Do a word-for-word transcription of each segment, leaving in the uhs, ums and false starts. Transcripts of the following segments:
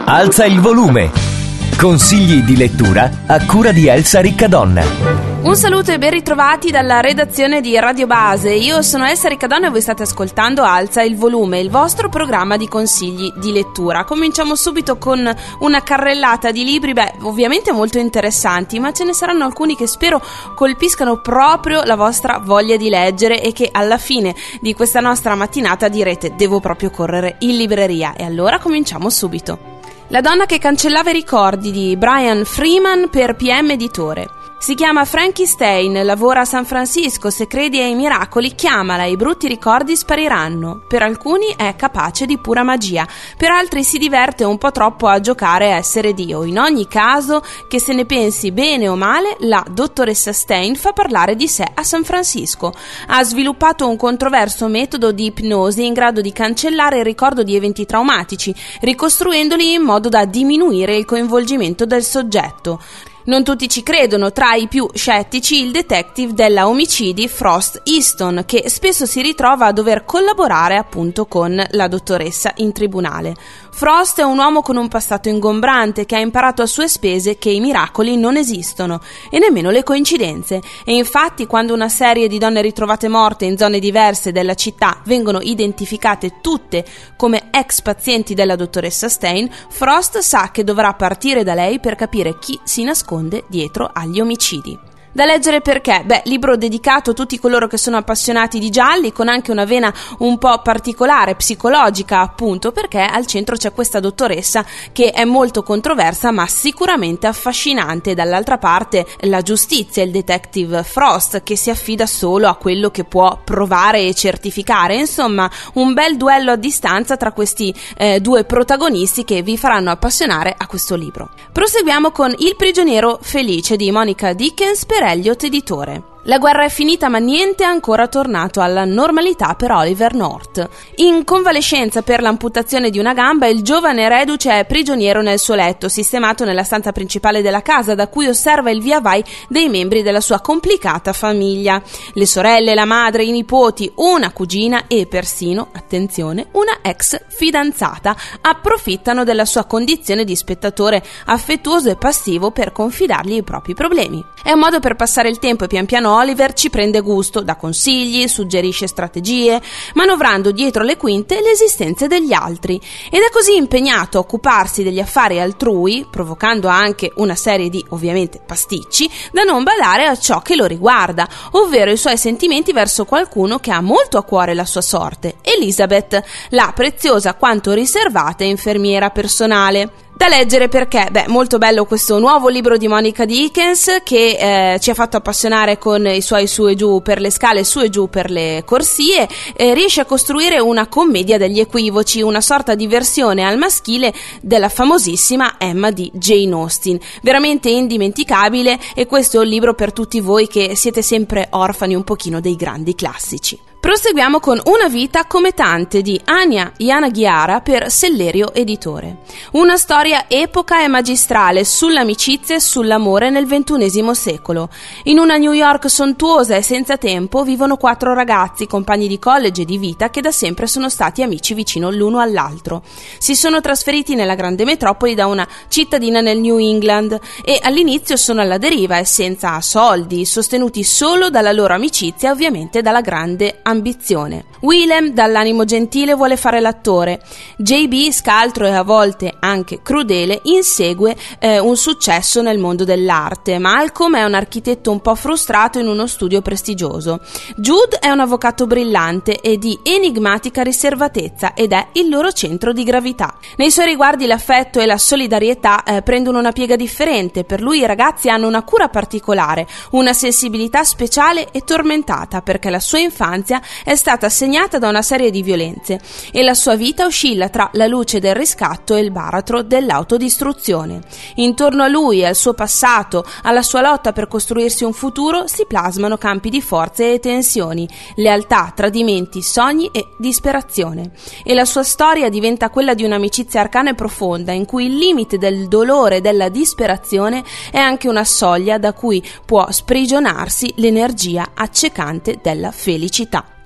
Alza il volume. Consigli di lettura a cura di Elsa Riccadonna. Un saluto e ben ritrovati dalla redazione di Radio Base. Io sono Elsa Riccadonna e voi state ascoltando Alza il volume, il vostro programma di consigli di lettura. Cominciamo subito con una carrellata di libri, beh, ovviamente molto interessanti, ma ce ne saranno alcuni che spero colpiscano proprio la vostra voglia di leggere e che alla fine di questa nostra mattinata direte: devo proprio correre in libreria. E allora cominciamo subito. La donna che cancellava i ricordi di Brian Freeman per P M Editore. Si chiama Frankie Stein, lavora a San Francisco, se credi ai miracoli chiamala, i brutti ricordi spariranno. Per alcuni è capace di pura magia, per altri si diverte un po' troppo a giocare a essere Dio. In ogni caso, che se ne pensi bene o male, la dottoressa Stein fa parlare di sé a San Francisco. Ha sviluppato un controverso metodo di ipnosi in grado di cancellare il ricordo di eventi traumatici, ricostruendoli in modo da diminuire il coinvolgimento del soggetto. Non tutti ci credono, tra i più scettici il detective della omicidi Frost Easton, che spesso si ritrova a dover collaborare appunto con la dottoressa in tribunale. Frost è un uomo con un passato ingombrante che ha imparato a sue spese che i miracoli non esistono e nemmeno le coincidenze, e infatti quando una serie di donne ritrovate morte in zone diverse della città vengono identificate tutte come ex pazienti della dottoressa Stein, Frost sa che dovrà partire da lei per capire chi si nasconde dietro agli omicidi. Da leggere perché? Beh, libro dedicato a tutti coloro che sono appassionati di gialli, con anche una vena un po' particolare, psicologica appunto, perché al centro c'è questa dottoressa che è molto controversa ma sicuramente affascinante. Dall'altra parte la giustizia, il detective Frost che si affida solo a quello che può provare e certificare. Insomma, un bel duello a distanza tra questi eh, due protagonisti che vi faranno appassionare a questo libro. Proseguiamo con Il prigioniero felice di Monica Dickens per Elliott Editore. La guerra è finita ma niente è ancora tornato alla normalità per Oliver North. In convalescenza per l'amputazione di una gamba, il giovane reduce è prigioniero nel suo letto, sistemato nella stanza principale della casa, da cui osserva il via vai dei membri della sua complicata famiglia. Le sorelle, la madre, i nipoti, una cugina e persino, attenzione, una ex fidanzata approfittano della sua condizione di spettatore affettuoso e passivo per confidargli i propri problemi. È un modo per passare il tempo e pian piano Oliver ci prende gusto, dà consigli, suggerisce strategie, manovrando dietro le quinte le esistenze degli altri, ed è così impegnato a occuparsi degli affari altrui, provocando anche una serie di, ovviamente, pasticci, da non badare a ciò che lo riguarda, ovvero i suoi sentimenti verso qualcuno che ha molto a cuore la sua sorte, Elizabeth, la preziosa quanto riservata infermiera personale. Da leggere perché, beh, molto bello questo nuovo libro di Monica Dickens che eh, ci ha fatto appassionare con i suoi su e giù per le scale, su e giù per le corsie, eh, riesce a costruire una commedia degli equivoci, una sorta di versione al maschile della famosissima Emma di Jane Austen, veramente indimenticabile, e questo è un libro per tutti voi che siete sempre orfani un pochino dei grandi classici. Proseguiamo con Una vita come tante di Ania Yanagihara per Sellerio Editore. Una storia epoca e magistrale sull'amicizia e sull'amore nel ventunesimo secolo. In una New York sontuosa e senza tempo vivono quattro ragazzi, compagni di college e di vita, che da sempre sono stati amici vicino l'uno all'altro. Si sono trasferiti nella grande metropoli da una cittadina nel New England e all'inizio sono alla deriva e senza soldi, sostenuti solo dalla loro amicizia e ovviamente dalla grande ambizione. Willem, dall'animo gentile, vuole fare l'attore. J B, scaltro e a volte anche crudele, insegue eh, un successo nel mondo dell'arte. Malcolm è un architetto un po' frustrato in uno studio prestigioso. Jude è un avvocato brillante e di enigmatica riservatezza ed è il loro centro di gravità. Nei suoi riguardi l'affetto e la solidarietà eh, prendono una piega differente. Per lui i ragazzi hanno una cura particolare, una sensibilità speciale e tormentata, perché la sua infanzia è stata segnata da una serie di violenze e la sua vita oscilla tra la luce del riscatto e il baratro dell'autodistruzione. Intorno a lui e al suo passato, alla sua lotta per costruirsi un futuro, si plasmano campi di forze e tensioni, lealtà, tradimenti, sogni e disperazione. E la sua storia diventa quella di un'amicizia arcana e profonda, in cui il limite del dolore e della disperazione è anche una soglia da cui può sprigionarsi l'energia accecante della felicità.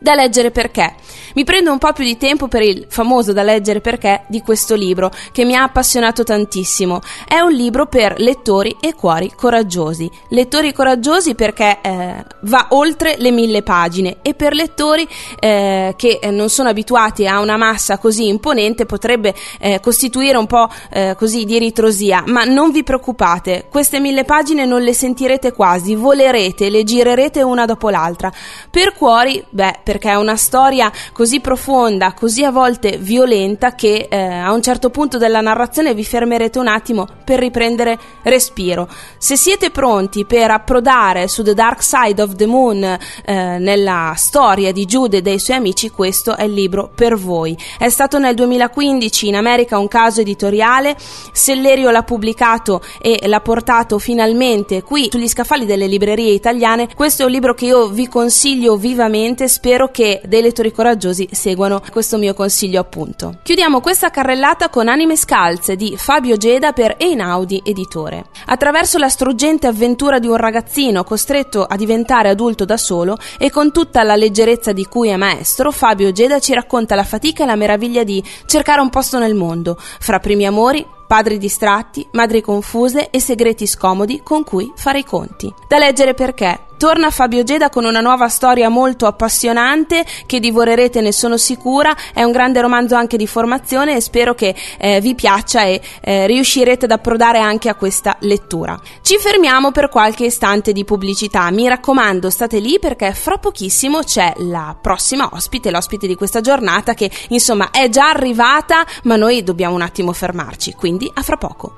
Da leggere perché. Mi prendo un po' più di tempo per il famoso Da leggere perché di questo libro, che mi ha appassionato tantissimo. È un libro per lettori e cuori coraggiosi. Lettori coraggiosi perché eh, va oltre le mille pagine, e per lettori eh, che non sono abituati a una massa così imponente potrebbe eh, costituire un po' eh, così di ritrosia, ma non vi preoccupate, queste mille pagine non le sentirete quasi, volerete, le girerete una dopo l'altra. Per cuori, beh, perché è una storia così profonda, così a volte violenta, che eh, a un certo punto della narrazione vi fermerete un attimo per riprendere respiro. Se siete pronti per approdare su The Dark Side of the Moon, eh, nella storia di Jude e dei suoi amici, questo è il libro per voi. È stato nel duemilaquindici in America un caso editoriale, Sellerio l'ha pubblicato e l'ha portato finalmente qui sugli scaffali delle librerie italiane. Questo è un libro che io vi consiglio vivamente, spero che dei lettori coraggiosi seguano questo mio consiglio, appunto. Chiudiamo questa carrellata con Anime Scalze di Fabio Geda per Einaudi Editore. Attraverso la struggente avventura di un ragazzino costretto a diventare adulto da solo e con tutta la leggerezza di cui è maestro, Fabio Geda ci racconta la fatica e la meraviglia di cercare un posto nel mondo, fra primi amori, padri distratti, madri confuse e segreti scomodi con cui fare i conti. Da leggere perché. Torna Fabio Geda con una nuova storia molto appassionante che divorerete, ne sono sicura. È un grande romanzo anche di formazione e spero che eh, vi piaccia e eh, riuscirete ad approdare anche a questa lettura. Ci fermiamo per qualche istante di pubblicità. Mi raccomando, state lì perché fra pochissimo c'è la prossima ospite, l'ospite di questa giornata, che insomma è già arrivata, ma noi dobbiamo un attimo fermarci, quindi a fra poco.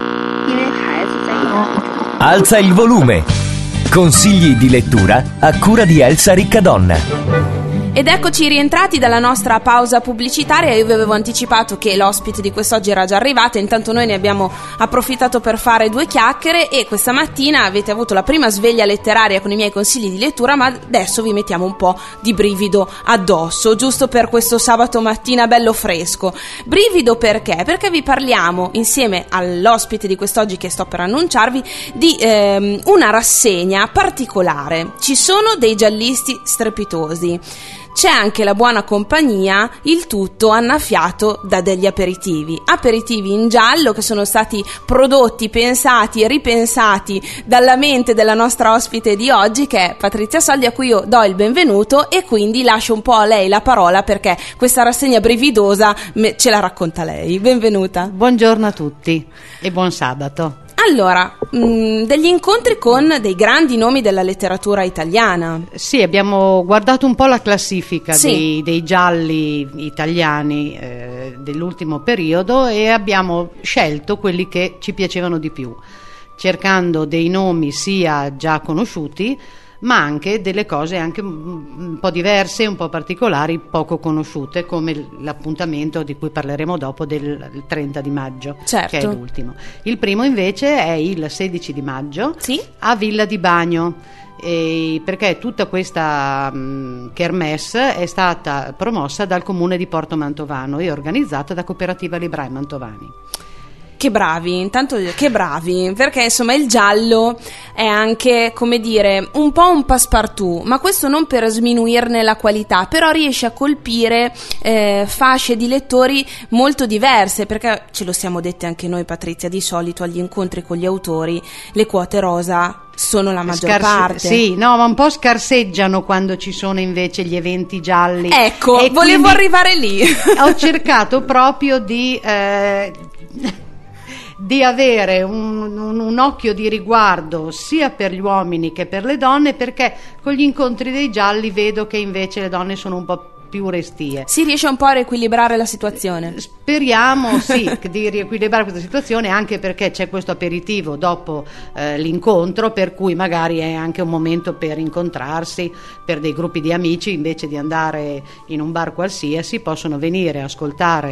Alza il volume. Consigli di lettura a cura di Elsa Riccadonna. Ed eccoci rientrati dalla nostra pausa pubblicitaria. Io vi avevo anticipato che l'ospite di quest'oggi era già arrivato, intanto noi ne abbiamo approfittato per fare due chiacchiere e questa mattina avete avuto la prima sveglia letteraria con i miei consigli di lettura, ma adesso vi mettiamo un po' di brivido addosso, giusto per questo sabato mattina bello fresco. Brivido perché? Perché vi parliamo, insieme all'ospite di quest'oggi che sto per annunciarvi, di ehm, una rassegna particolare. Ci sono dei giallisti strepitosi. C'è anche la buona compagnia, il tutto annaffiato da degli aperitivi. Aperitivi in giallo che sono stati prodotti, pensati e ripensati dalla mente della nostra ospite di oggi, che è Patrizia Soldi, a cui io do il benvenuto e quindi lascio un po' a lei la parola perché questa rassegna brividosa me, ce la racconta lei. Benvenuta. Buongiorno a tutti e buon sabato. Allora, mh, degli incontri con dei grandi nomi della letteratura italiana. Sì, abbiamo guardato un po' la classifica sì. dei, dei gialli italiani eh, dell'ultimo periodo e abbiamo scelto quelli che ci piacevano di più, cercando dei nomi sia già conosciuti, ma anche delle cose anche un po' diverse, un po' particolari, poco conosciute, come l'appuntamento di cui parleremo dopo del trenta di maggio, certo. che è l'ultimo. Il primo invece è il sedici di maggio sì? a Villa di Bagno, e perché tutta questa um, kermesse è stata promossa dal comune di Porto Mantovano e organizzata da Cooperativa Librai Mantovani. Che bravi, intanto che bravi, perché insomma il giallo è anche, come dire, un po' un passepartout, ma questo non per sminuirne la qualità, però riesce a colpire eh, fasce di lettori molto diverse, perché ce lo siamo dette anche noi, Patrizia, di solito agli incontri con gli autori le quote rosa sono la maggior Scarse- parte. Sì, no, ma un po' scarseggiano quando ci sono invece gli eventi gialli. Ecco, e volevo arrivare lì. Ho cercato proprio di... Eh, di avere un, un, un occhio di riguardo sia per gli uomini che per le donne, perché con gli incontri dei gialli vedo che invece le donne sono un po' più restie. Si riesce un po' a riequilibrare la situazione? Speriamo sì di riequilibrare questa situazione, anche perché c'è questo aperitivo dopo eh, l'incontro, per cui magari è anche un momento per incontrarsi, per dei gruppi di amici, invece di andare in un bar qualsiasi possono venire a ascoltare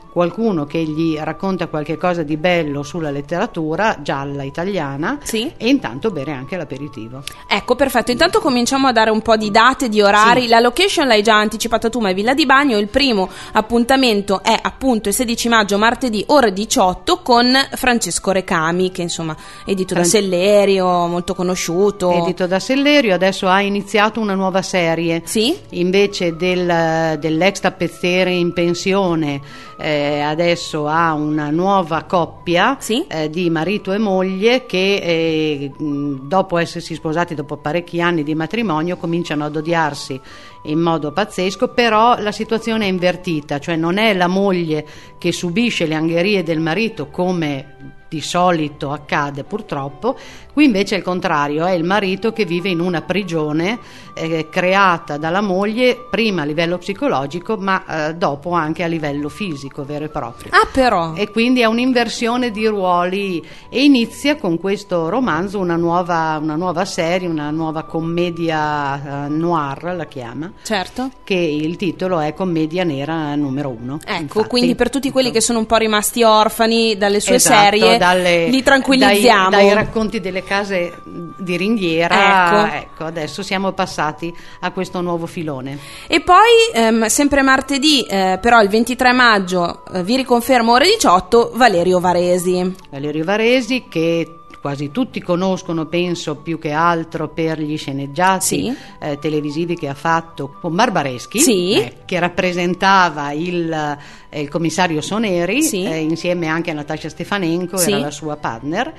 qualcuno che gli racconta qualche cosa di bello sulla letteratura gialla italiana, sì. e intanto bere anche l'aperitivo. Ecco, perfetto. Intanto cominciamo a dare un po' di date, di orari. Sì. La location l'hai già anticipata tu, ma è Villa di Bagno. Il primo appuntamento è appunto il sedici maggio, martedì, ore diciotto, con Francesco Recami, che insomma è edito Fran- da Sellerio, molto conosciuto. Edito da Sellerio, adesso ha iniziato una nuova serie. Sì? Invece del, dell'ex tappezziere in pensione, eh, adesso ha una nuova coppia, sì? eh, di marito e moglie che eh, dopo essersi sposati, dopo parecchi anni di matrimonio, cominciano ad odiarsi in modo pazzesco, però la situazione è invertita, cioè non è la moglie che subisce le angherie del marito come di solito accade purtroppo, qui invece è il contrario, è il marito che vive in una prigione eh, creata dalla moglie prima a livello psicologico, ma eh, dopo anche a livello fisico vero e proprio. Ah, però. E quindi è un'inversione di ruoli, e inizia con questo romanzo una nuova, una nuova serie, una nuova commedia eh, noir, la chiama. Certo. Che il titolo è Commedia nera numero uno. Ecco, infatti. Quindi per tutti quelli che sono un po' rimasti orfani dalle sue esatto, serie, dalle, li tranquillizziamo. Dai, dai racconti delle case di ringhiera, ecco. ecco, adesso siamo passati a questo nuovo filone. E poi, ehm, sempre martedì, eh, però il ventitré maggio, eh, vi riconfermo ore diciotto, Valerio Varesi. Valerio Varesi, che quasi tutti conoscono, penso più che altro per gli sceneggiati, sì. eh, televisivi che ha fatto con Barbareschi, sì. eh, che rappresentava il, eh, il commissario Soneri, sì. eh, insieme anche a Natascia Stefanenko, sì. era la sua partner.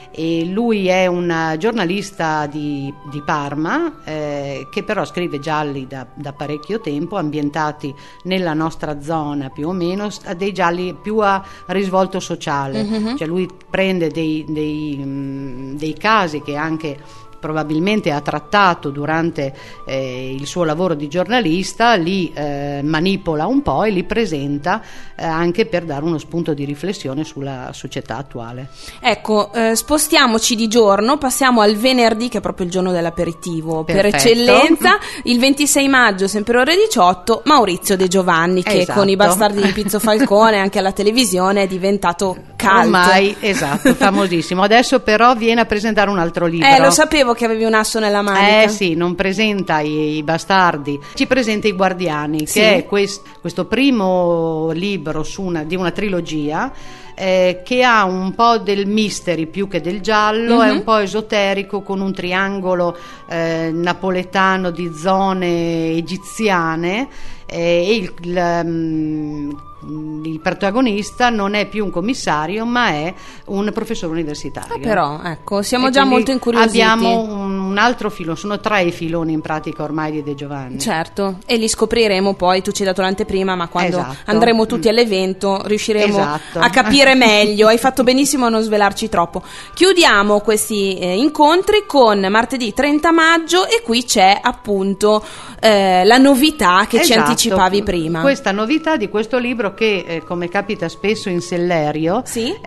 E lui è un giornalista di, di Parma, eh, che però scrive gialli da, da parecchio tempo, ambientati nella nostra zona più o meno, dei gialli più a risvolto sociale. Mm-hmm. Cioè lui prende dei, dei, mh, dei casi che anche probabilmente ha trattato durante eh, il suo lavoro di giornalista, li eh, manipola un po' e li presenta eh, anche per dare uno spunto di riflessione sulla società attuale. Ecco, eh, spostiamoci di giorno, passiamo al venerdì, che è proprio il giorno dell'aperitivo. Perfetto. Per eccellenza, il ventisei maggio, sempre ore diciotto, Maurizio De Giovanni, che esatto. con I bastardi di Pizzo Falcone anche alla televisione è diventato cult. Ormai, esatto, famosissimo. Adesso però viene a presentare un altro libro. Eh, lo sapevo che avevi un asso nella manica. Eh sì, non presenta i, i bastardi, ci presenta I Guardiani, sì. che è quest, questo primo libro su una, di una trilogia eh, che ha un po' del mystery più che del giallo, mm-hmm. è un po' esoterico, con un triangolo eh, napoletano di zone egiziane, eh, e il, il um, il protagonista non è più un commissario, ma è un professore universitario. Ah, però, ecco, siamo e già molto incuriositi. Abbiamo un, un altro filone, sono tre i filoni in pratica ormai di De Giovanni. Certo, e li scopriremo poi, tu ci hai dato l'anteprima, ma quando esatto. andremo tutti all'evento riusciremo esatto. a capire meglio. Hai fatto benissimo a non svelarci troppo. Chiudiamo questi eh, incontri con martedì trenta maggio, e qui c'è appunto eh, la novità che esatto. ci anticipavi prima. Questa novità di questo libro che, eh, come capita spesso in Sellerio, sì?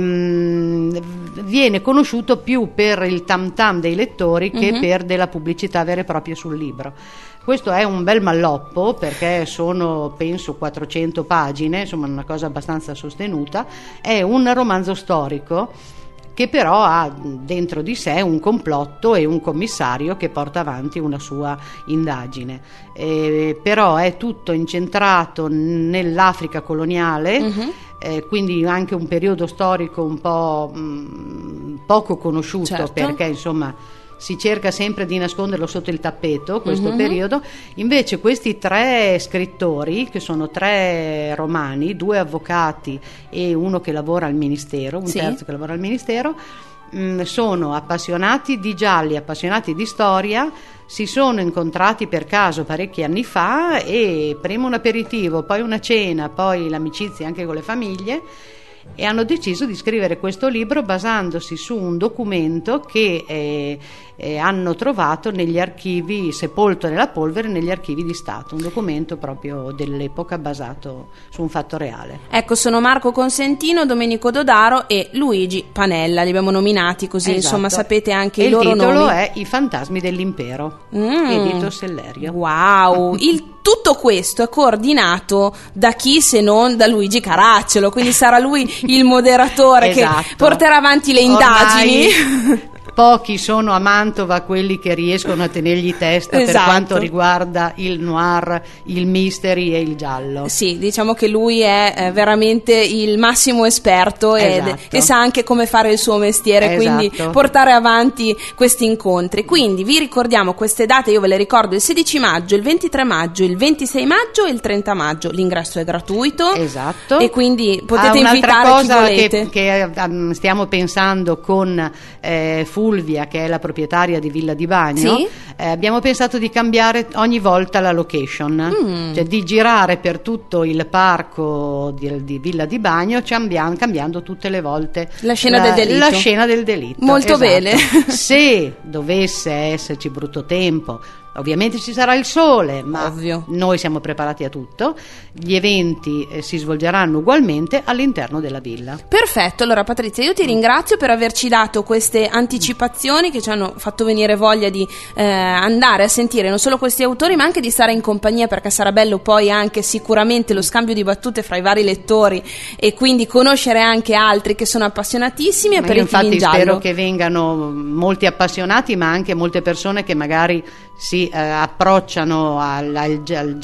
ehm, viene conosciuto più per il tam tam dei lettori che mm-hmm. per della pubblicità vera e propria sul libro. Questo è un bel malloppo, perché sono penso quattrocento pagine, insomma una cosa abbastanza sostenuta. È un romanzo storico che però ha dentro di sé un complotto e un commissario che porta avanti una sua indagine. Eh, però è tutto incentrato nell'Africa coloniale, uh-huh. eh, quindi anche un periodo storico un po' mh, poco conosciuto, certo. perché insomma si cerca sempre di nasconderlo sotto il tappeto, questo uh-huh. periodo. Invece questi tre scrittori, che sono tre romani, due avvocati e uno che lavora al ministero, un sì. terzo che lavora al ministero, mh, sono appassionati di gialli, appassionati di storia, si sono incontrati per caso parecchi anni fa, e prima un aperitivo, poi una cena, poi l'amicizia anche con le famiglie, e hanno deciso di scrivere questo libro basandosi su un documento che eh, eh, hanno trovato negli archivi, sepolto nella polvere negli archivi di Stato, un documento proprio dell'epoca basato su un fatto reale. Ecco, sono Marco Consentino, Domenico Dodaro e Luigi Panella, li abbiamo nominati così, esatto. insomma sapete anche e i loro nomi. Il titolo è I fantasmi dell'impero, mm. edito Sellerio. Wow, il tutto questo è coordinato da chi se non da Luigi Caracciolo, quindi sarà lui il moderatore esatto. che porterà avanti le indagini. Ormai pochi sono a Mantova quelli che riescono a tenergli testa esatto. per quanto riguarda il noir, il mystery e il giallo. Sì, diciamo che lui è eh, veramente il massimo esperto esatto. ed, e sa anche come fare il suo mestiere, esatto. quindi portare avanti questi incontri. Quindi vi ricordiamo queste date, io ve le ricordo: il sedici maggio, il ventitré maggio, il ventisei maggio e il trenta maggio. L'ingresso è gratuito. Esatto. E quindi potete ah, invitare cosa chi volete. Che, che um, stiamo pensando con eh, Fulvia, che è la proprietaria di Villa di Bagno, sì? eh, abbiamo pensato di cambiare ogni volta la location, mm. cioè di girare per tutto il parco di, di Villa di Bagno, cambiando, cambiando tutte le volte la scena la, del delitto. La scena del delitto. Molto esatto. bene. Se dovesse esserci brutto tempo, ovviamente ci sarà il sole, ma Ovvio. noi siamo preparati a tutto. Gli eventi eh, si svolgeranno ugualmente all'interno della villa. Perfetto, allora Patrizia, io ti ringrazio per averci dato queste anticipazioni che ci hanno fatto venire voglia di eh, andare a sentire non solo questi autori, ma anche di stare in compagnia, perché sarà bello poi anche sicuramente lo scambio di battute fra i vari lettori e quindi conoscere anche altri che sono appassionatissimi. Ma io infatti spero che vengano molti appassionati, ma anche molte persone che magari si eh, approcciano al, al, al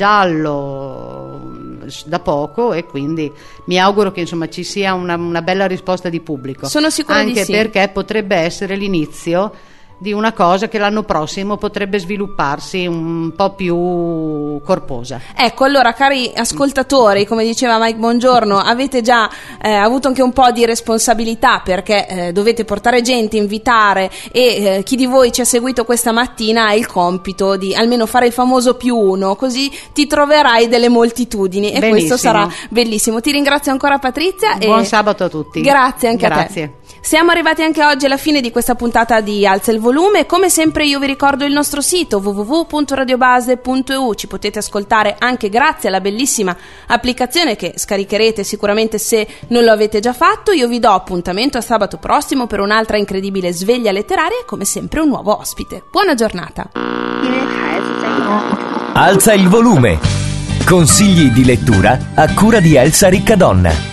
giallo da poco, e quindi mi auguro che insomma ci sia una, una bella risposta di pubblico. Sono sicura anche di sì. Perché potrebbe essere l'inizio di una cosa che l'anno prossimo potrebbe svilupparsi un po' più corposa. Ecco, allora cari ascoltatori, come diceva Mike Bongiorno, avete già eh, avuto anche un po' di responsabilità, perché eh, dovete portare gente, invitare, e eh, chi di voi ci ha seguito questa mattina ha il compito di almeno fare il famoso più uno, così ti troverai delle moltitudini. E Benissimo. Questo sarà bellissimo. Ti ringrazio ancora Patrizia. Buon e sabato a tutti. Grazie anche Grazie. a te. Siamo arrivati anche oggi alla fine di questa puntata di Alza il Volume. Come sempre io vi ricordo il nostro sito w w w punto radiobase punto e u. Ci potete ascoltare anche grazie alla bellissima applicazione che scaricherete sicuramente se non lo avete già fatto. Io vi do appuntamento a sabato prossimo per un'altra incredibile sveglia letteraria e come sempre un nuovo ospite. Buona giornata. Alza il volume. Consigli di lettura a cura di Elsa Riccadonna.